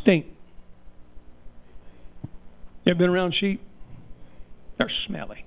stink. You ever been around sheep? They're smelly.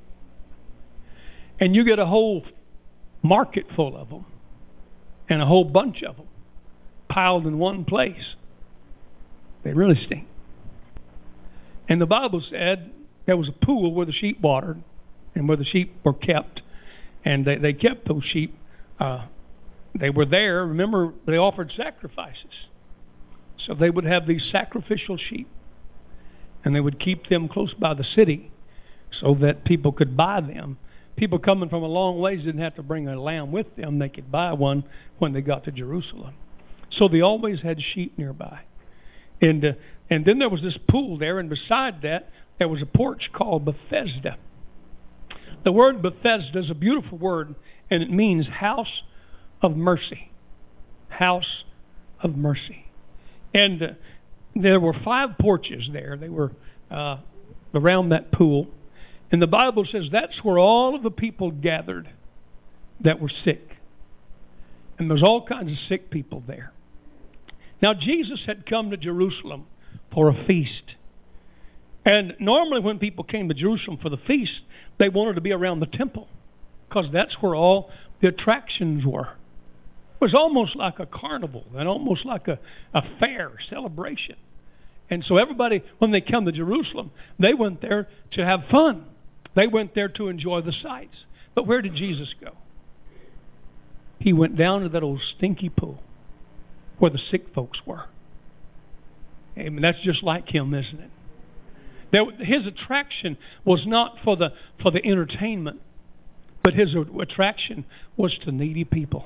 And you get a whole market full of them and a whole bunch of them piled in one place. They really stink. And the Bible said there was a pool where the sheep watered and where the sheep were kept. And they kept those sheep. They were there. Remember, they offered sacrifices. So they would have these sacrificial sheep. And they would keep them close by the city so that people could buy them. People coming from a long ways didn't have to bring a lamb with them. They could buy one when they got to Jerusalem. So they always had sheep nearby. And then there was this pool there, and beside that, there was a porch called Bethesda. The word Bethesda is a beautiful word, and it means house of mercy. House of mercy. And there were 5 porches there. They were around that pool. And the Bible says that's where all of the people gathered that were sick. And there's all kinds of sick people there. Now, Jesus had come to Jerusalem for a feast. And normally when people came to Jerusalem for the feast, they wanted to be around the temple because that's where all the attractions were. It was almost like a carnival and almost like a fair celebration. And so everybody, when they come to Jerusalem, they went there to have fun. They went there to enjoy the sights. But where did Jesus go? He went down to that old stinky pool where the sick folks were. Amen. That's just like him, isn't it? His attraction was not for the entertainment, but his attraction was to needy people.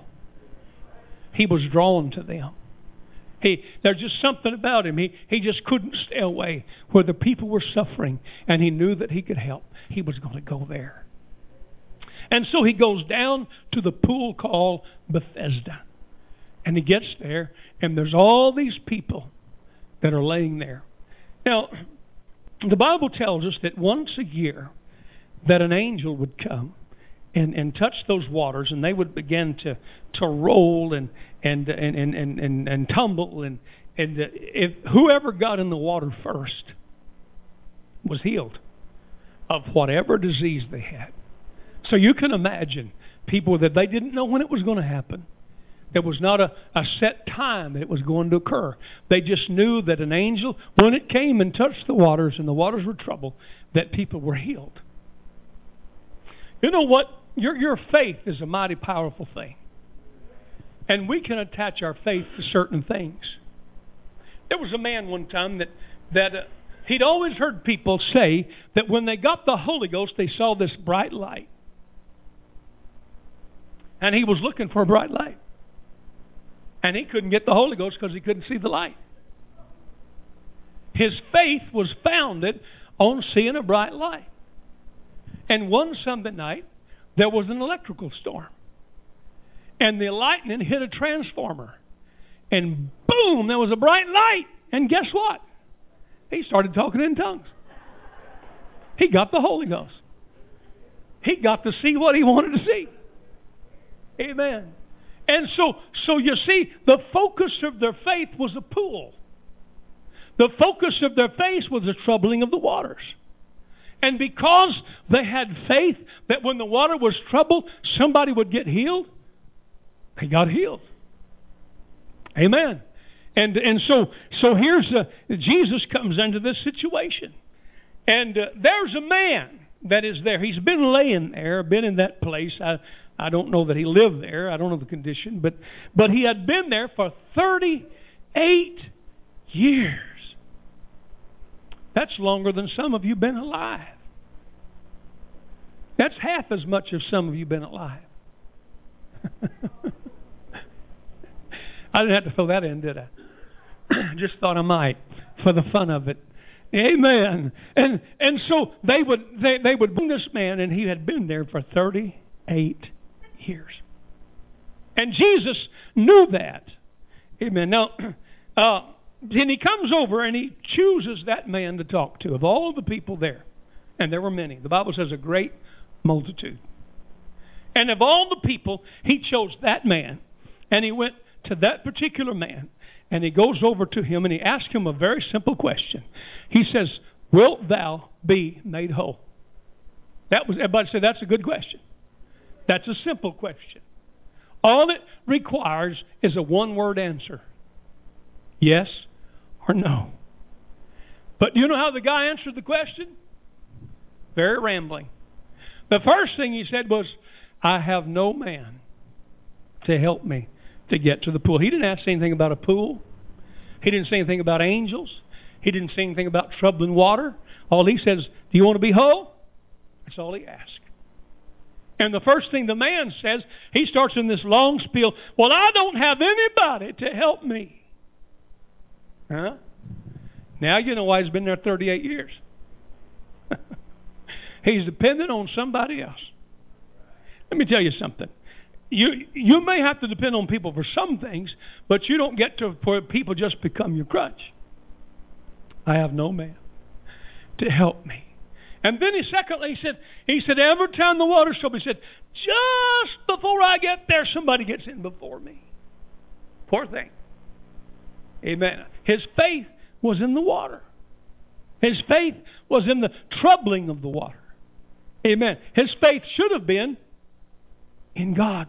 He was drawn to them. There's just something about him. He just couldn't stay away where the people were suffering, and he knew that he could help. He was going to go there. And so he goes down to the pool called Bethesda. And he gets there, and there's all these people that are laying there. Now, the Bible tells us that once a year that an angel would come and touch those waters, and they would begin to roll and tumble, and if whoever got in the water first was healed of whatever disease they had. So you can imagine people that they didn't know when it was going to happen. There was not a set time that it was going to occur. They just knew that an angel, when it came and touched the waters and the waters were troubled, that people were healed. You know what? Your faith is a mighty powerful thing. And we can attach our faith to certain things. There was a man one time that he'd always heard people say that when they got the Holy Ghost, they saw this bright light. And he was looking for a bright light. And he couldn't get the Holy Ghost because he couldn't see the light. His faith was founded on seeing a bright light. And one Sunday night, there was an electrical storm. And the lightning hit a transformer. And boom, there was a bright light. And guess what? He started talking in tongues. He got the Holy Ghost. He got to see what he wanted to see. Amen. And so you see, the focus of their faith was a pool. The focus of their faith was the troubling of the waters. And because they had faith that when the water was troubled, somebody would get healed, they got healed. Amen. And so here's Jesus comes into this situation. And there's a man that is there. He's been laying there, been in that place. I don't know that he lived there. I don't know the condition. But he had been there for 38 years. That's longer than some of you been alive. That's half as much as some of you been alive. I didn't have to fill that in, did I? Just thought I might for the fun of it. Amen. And so they would bring this man, and he had been there for 38 years. And Jesus knew that. Amen. Now, then he comes over and he chooses that man to talk to of all the people there. And there were many. The Bible says a great multitude. And of all the people, he chose that man. And he went to that particular man. And he goes over to him and he asks him a very simple question. He says, wilt thou be made whole? Everybody said, that's a good question. That's a simple question. All it requires is a one-word answer. Yes or no. But do you know how the guy answered the question? Very rambling. The first thing he said was, I have no man to help me to get to the pool. He didn't ask anything about a pool. He didn't say anything about angels. He didn't say anything about troubling water. All he says, do you want to be whole? That's all he asked. And the first thing the man says, he starts in this long spiel, well, I don't have anybody to help me. Huh? Now you know why he's been there 38 years. He's dependent on somebody else. Let me tell you something. You may have to depend on people for some things, but you don't get to for people just become your crutch. I have no man to help me. And then he said, every time the water's troubled, he said, just before I get there, somebody gets in before me. Poor thing. Amen. His faith was in the water. His faith was in the troubling of the water. Amen. His faith should have been in God.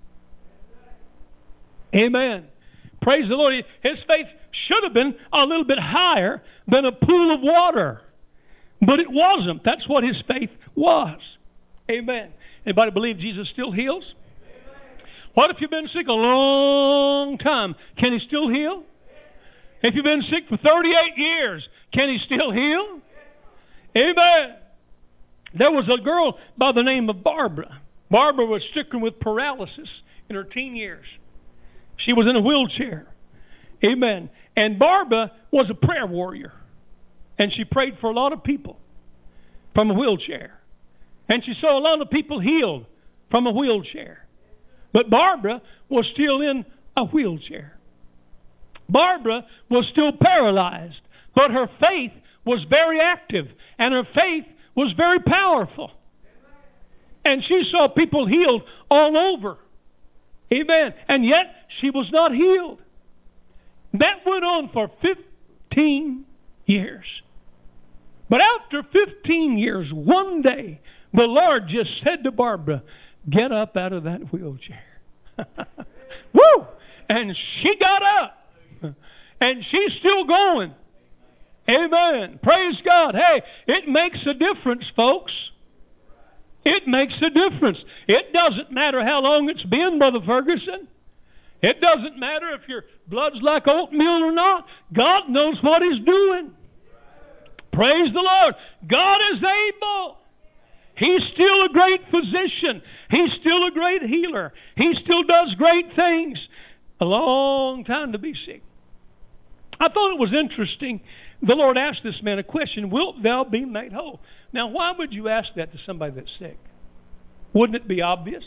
Amen. Praise the Lord. His faith should have been a little bit higher than a pool of water. But it wasn't. That's what his faith was. Amen. Anybody believe Jesus still heals? What if you've been sick a long time? Can he still heal? If you've been sick for 38 years, can he still heal? Amen. There was a girl by the name of Barbara. Barbara was stricken with paralysis in her teen years. She was in a wheelchair. Amen. And Barbara was a prayer warrior. And she prayed for a lot of people from a wheelchair. And she saw a lot of people healed from a wheelchair. But Barbara was still in a wheelchair. Barbara was still paralyzed. But her faith was very active. And her faith was very powerful. And she saw people healed all over. Amen. And yet she was not healed. That went on for 15 years. But after 15 years, one day, the Lord just said to Barbara, get up out of that wheelchair. Woo! And she got up. And she's still going. Amen. Praise God. Hey, it makes a difference, folks. It makes a difference. It doesn't matter how long it's been, Brother Ferguson. It doesn't matter if your blood's like oatmeal or not. God knows what He's doing. Praise the Lord. God is able. He's still a great physician. He's still a great healer. He still does great things. A long time to be sick. I thought it was interesting. The Lord asked this man a question, wilt thou be made whole? Now, why would you ask that to somebody that's sick? Wouldn't it be obvious?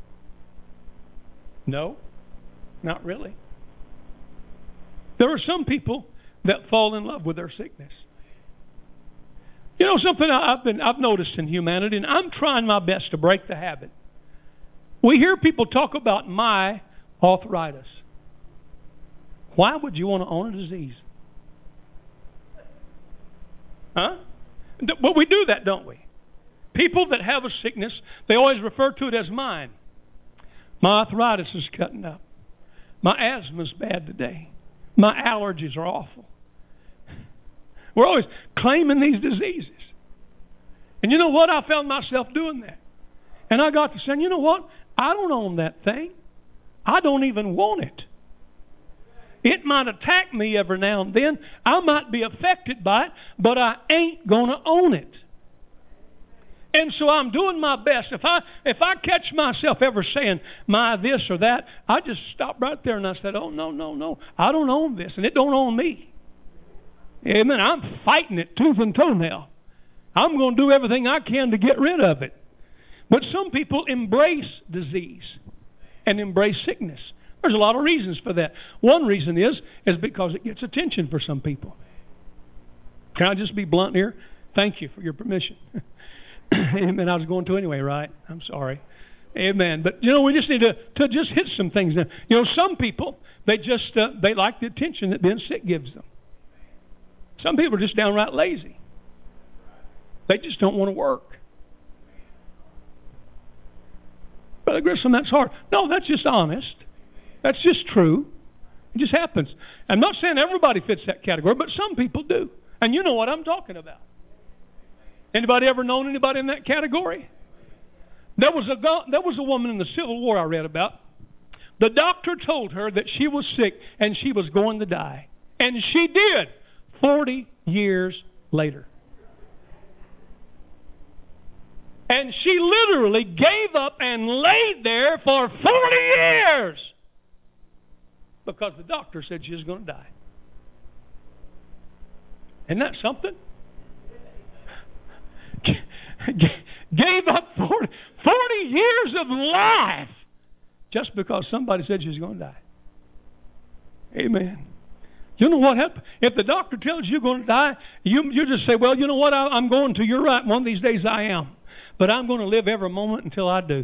No, not really. There are some people that fall in love with their sickness. You know something I've noticed in humanity, and I'm trying my best to break the habit. We hear people talk about my arthritis. Why would you want to own a disease? Huh? But we do that, don't we? People that have a sickness, they always refer to it as mine. My arthritis is cutting up. My asthma's bad today. My allergies are awful. We're always claiming these diseases. And you know what? I found myself doing that. And I got to saying, you know what? I don't own that thing. I don't even want it. It might attack me every now and then. I might be affected by it, but I ain't going to own it. And so I'm doing my best. If I catch myself ever saying my this or that, I just stop right there and I said, oh, no. I don't own this, and it don't own me. Amen. I'm fighting it tooth and toenail. I'm going to do everything I can to get rid of it. But some people embrace disease and embrace sickness. There's a lot of reasons for that. One reason is because it gets attention for some people. Can I just be blunt here? Thank you for your permission. Amen. I was going to anyway, right? I'm sorry. Amen. But, we just need to just hit some things. Some people, they like the attention that being sick gives them. Some people are just downright lazy. They just don't want to work. Brother Grissom, that's hard. No, that's just honest. That's just true. It just happens. I'm not saying everybody fits that category, but some people do. And you know what I'm talking about. Anybody ever known anybody in that category? There was a woman in the Civil War I read about. The doctor told her that she was sick and she was going to die. And she did 40 years later. And she literally gave up and laid there for 40 years because the doctor said she was going to die. Isn't that something? Gave up 40 years of life just because somebody said she was going to die. Amen. You know what happens? If the doctor tells you you're going to die, you just say, well, you know what? I'm going to. You're right. One of these days I am. But I'm going to live every moment until I do.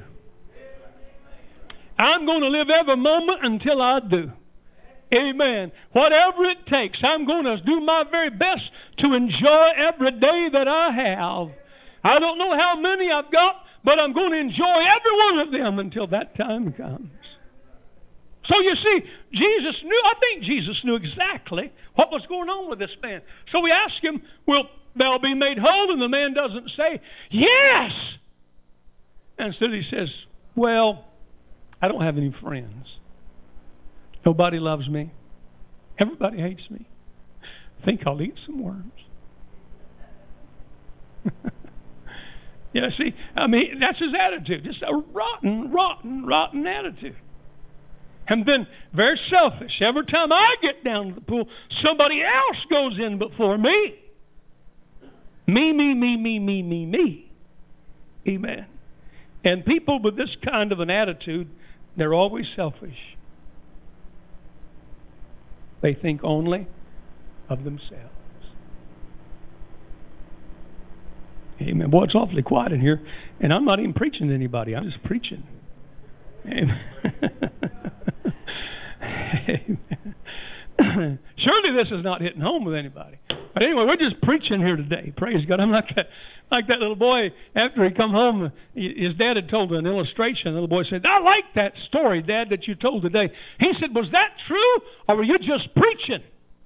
I'm going to live every moment until I do. Amen. Whatever it takes, I'm going to do my very best to enjoy every day that I have. I don't know how many I've got, but I'm going to enjoy every one of them until that time comes. So you see, I think Jesus knew exactly what was going on with this man. So we ask him, will thou be made whole? And the man doesn't say, yes. Instead he says, well, I don't have any friends. Nobody loves me. Everybody hates me. I think I'll eat some worms. Yeah, see, that's his attitude. Just a rotten attitude. And then very selfish. Every time I get down to the pool, somebody else goes in before me. Me. Amen. And people with this kind of an attitude, they're always selfish. They think only of themselves. Amen. Boy, it's awfully quiet in here. And I'm not even preaching to anybody. I'm just preaching. Amen. Amen. Surely this is not hitting home with anybody. But anyway, we're just preaching here today. Praise God. I'm like that little boy. After he come home, his dad had told an illustration. The little boy said, I like that story, Dad, that you told today. He said, was that true or were you just preaching?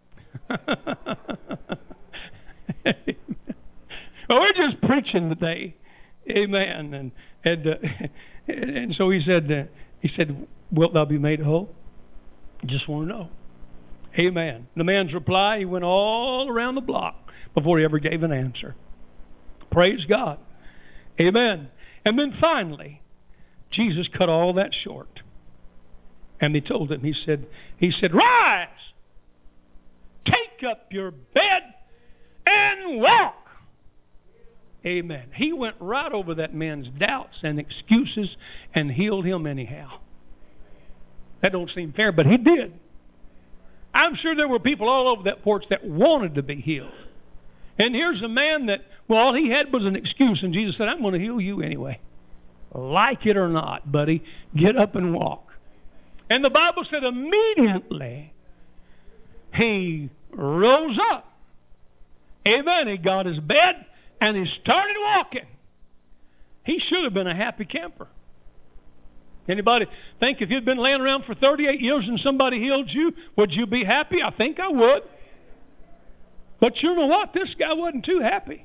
Well, we're just preaching today. Amen. And so he said, wilt thou be made whole? Just want to know. Amen. The man's reply, he went all around the block before he ever gave an answer. Praise God. Amen. And then finally, Jesus cut all that short. And he told him, he said, rise, take up your bed and walk. Amen. He went right over that man's doubts and excuses and healed him anyhow. That don't seem fair, but he did. I'm sure there were people all over that porch that wanted to be healed. And here's a man that, all he had was an excuse, and Jesus said, I'm going to heal you anyway. Like it or not, buddy, get up and walk. And the Bible said immediately he rose up. Amen. He got his bed and he started walking. He should have been a happy camper. Anybody think if you'd been laying around for 38 years and somebody healed you, would you be happy? I think I would. But you know what? This guy wasn't too happy.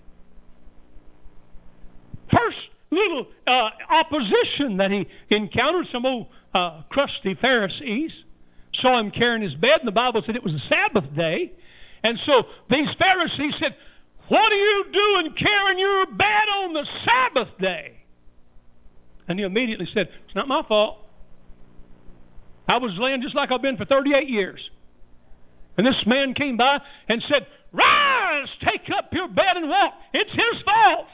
First little opposition that he encountered, some old crusty Pharisees saw him carrying his bed, and the Bible said it was a Sabbath day. And so these Pharisees said, what are you doing carrying your bed on the Sabbath day? And he immediately said, it's not my fault. I was laying just like I've been for 38 years. And this man came by and said, rise, take up your bed and walk. It's his fault.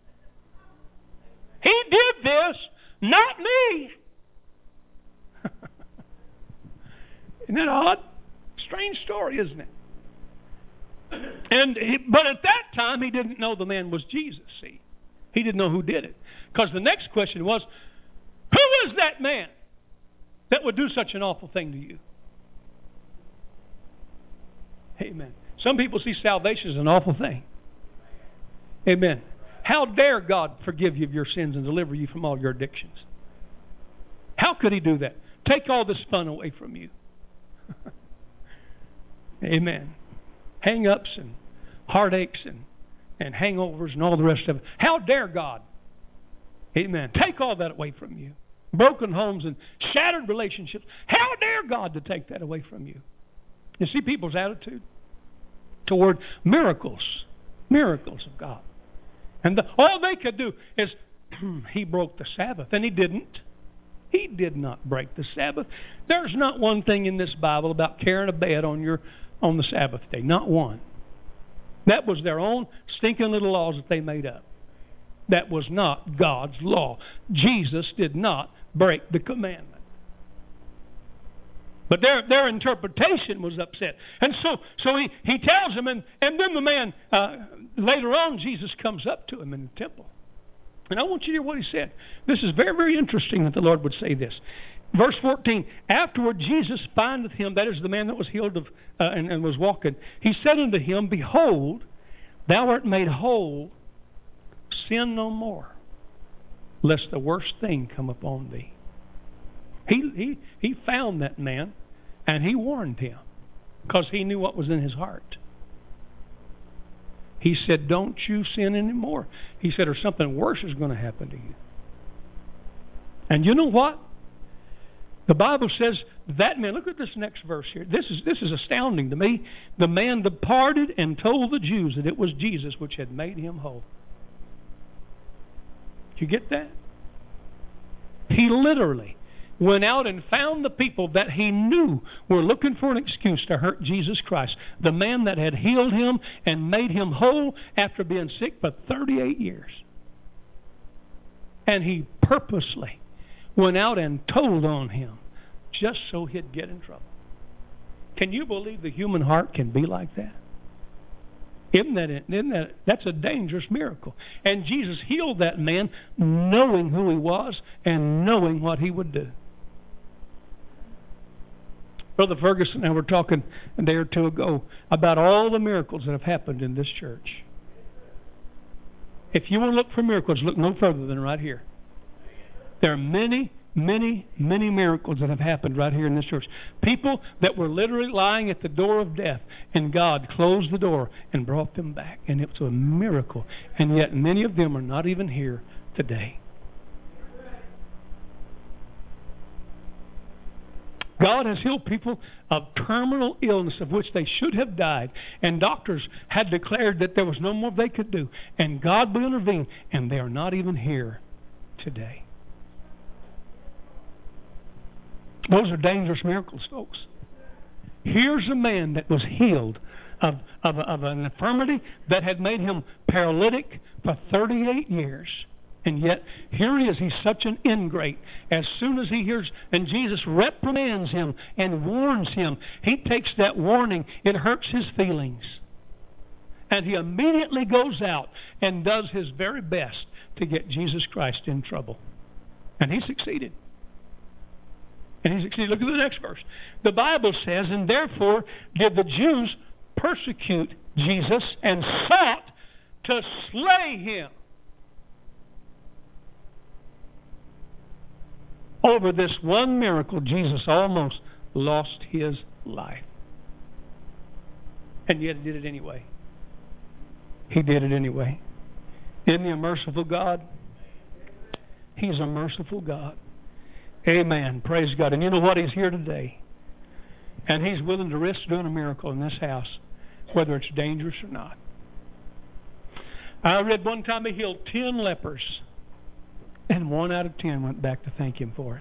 He did this, not me. Isn't that odd? Strange story, isn't it? But at that time, he didn't know the man was Jesus, see. He didn't know who did it. Because the next question was, who is that man that would do such an awful thing to you? Amen. Some people see salvation as an awful thing. Amen. How dare God forgive you of your sins and deliver you from all your addictions? How could He do that? Take all this fun away from you. Amen. Hang-ups and heartaches and hangovers and all the rest of it. How dare God? Amen. Take all that away from you. Broken homes and shattered relationships. How dare God to take that away from you? You see people's attitude toward miracles of God. And all they could do is, He broke the Sabbath. And He didn't. He did not break the Sabbath. There's not one thing in this Bible about carrying a bed on the Sabbath day. Not one. That was their own stinking little laws that they made up. That was not God's law. Jesus did not break the commandment. But their interpretation was upset. And so he tells them, and then the man, later on, Jesus comes up to him in the temple. And I want you to hear what he said. This is very, very interesting that the Lord would say this. Verse 14, afterward Jesus findeth him, that is the man that was healed of and was walking. He said unto him, behold, thou art made whole, sin no more, lest the worst thing come upon thee. He found that man, and he warned him, because he knew what was in his heart. He said, don't you sin anymore. He said, or something worse is going to happen to you. And you know what? The Bible says that man, look at this next verse here. This is astounding to me. The man departed and told the Jews that it was Jesus which had made him whole. Did you get that? He literally went out and found the people that he knew were looking for an excuse to hurt Jesus Christ. The man that had healed him and made him whole after being sick for 38 years. And he purposely went out and told on him just so he'd get in trouble. Can you believe the human heart can be like that? That's a dangerous miracle. And Jesus healed that man knowing who he was and knowing what he would do. Brother Ferguson and I were talking a day or two ago about all the miracles that have happened in this church. If you want to look for miracles, look no further than right here. There are many, many, many miracles that have happened right here in this church. People that were literally lying at the door of death, and God closed the door and brought them back. And it was a miracle. And yet many of them are not even here today. God has healed people of terminal illness of which they should have died. And doctors had declared that there was no more they could do. And God will intervene. And they are not even here today. Those are dangerous miracles, folks. Here's a man that was healed of an infirmity that had made him paralytic for 38 years. And yet, here he is. He's such an ingrate. As soon as he hears, and Jesus reprimands him and warns him, he takes that warning. It hurts his feelings. And he immediately goes out and does his very best to get Jesus Christ in trouble. And he succeeded. Look at the next verse. The Bible says, and therefore did the Jews persecute Jesus and sought to slay him. Over this one miracle, Jesus almost lost his life. And yet he did it anyway. He did it anyway. Isn't he a merciful God? He's a merciful God. Amen. Praise God. And you know what? He's here today. And he's willing to risk doing a miracle in this house, whether it's dangerous or not. I read one time he healed 10 lepers. And 1 out of 10 went back to thank him for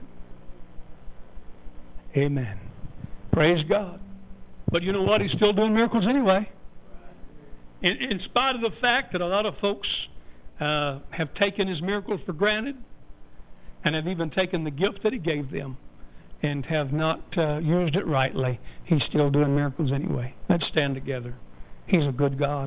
it. Amen. Praise God. But you know what? He's still doing miracles anyway. In spite of the fact that a lot of folks have taken his miracles for granted and have even taken the gift that he gave them and have not used it rightly, he's still doing miracles anyway. Let's stand together. He's a good God.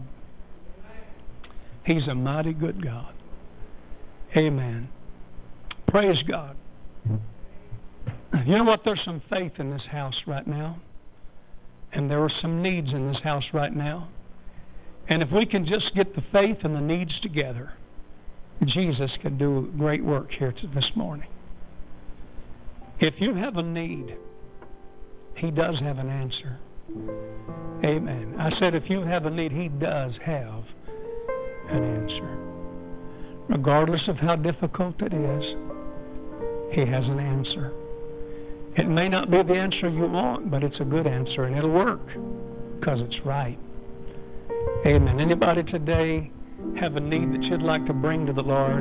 He's a mighty good God. Amen. Praise God. You know what? There's some faith in this house right now. And there are some needs in this house right now. And if we can just get the faith and the needs together, Jesus can do great work here this morning. If you have a need, He does have an answer. Amen. I said if you have a need, He does have an answer. Regardless of how difficult it is, He has an answer. It may not be the answer you want, but it's a good answer, and it'll work because it's right. Amen. Anybody today have a need that you'd like to bring to the Lord?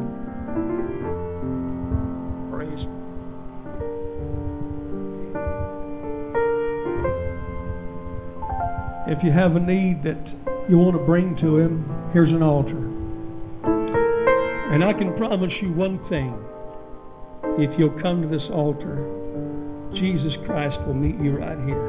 Praise. If you have a need that you want to bring to Him, here's an altar. And I can promise you one thing. If you'll come to this altar, Jesus Christ will meet you right here.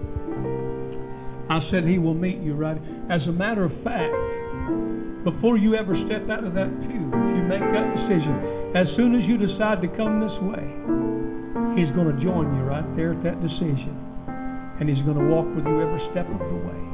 I said He will meet you right. As a matter of fact, before you ever step out of that pew, if you make that decision, as soon as you decide to come this way, He's going to join you right there at that decision. And He's going to walk with you every step of the way.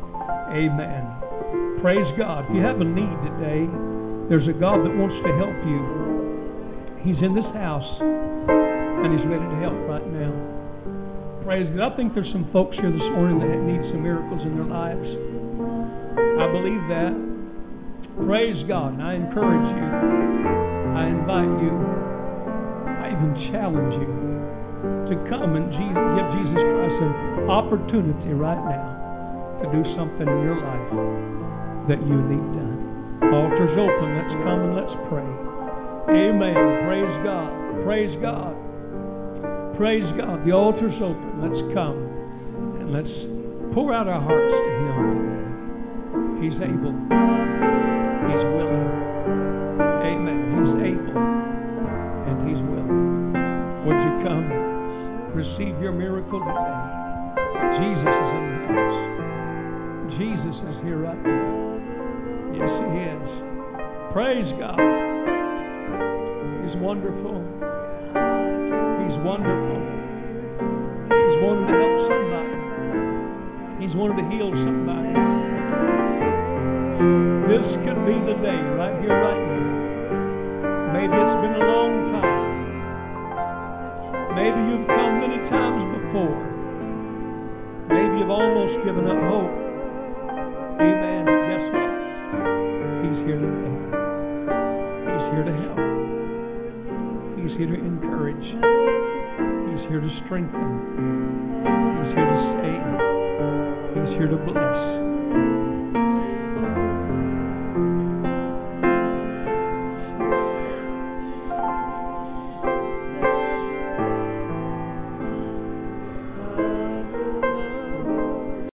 Amen. Praise God. If you have a need today, there's a God that wants to help you. He's in this house, and He's ready to help right now. Praise God. I think there's some folks here this morning that need some miracles in their lives. I believe that. Praise God. And I encourage you. I invite you. I even challenge you to come and give Jesus Christ an opportunity right now to do something in your life that you need done. Altar's open. Let's come and let's pray. Amen. Praise God. Praise God. Praise God. The altar's open. Let's come and let's pour out our hearts to Him today. He's able. He's willing. Amen. He's able and He's willing. Would you come? Receive your miracle today. Jesus is in the house. Jesus is here right now. Yes, He is. Praise God. He's wonderful. He's wonderful. He's wanting to help somebody. He's wanting to heal somebody. This could be the day right here, right now. Maybe it's been a long time. Maybe you've come many times before. Maybe you've almost given up hope. Amen. But guess what? He's here today. He's here to help. He's here to encourage. He's here to strengthen. He's here to save. He's here to bless.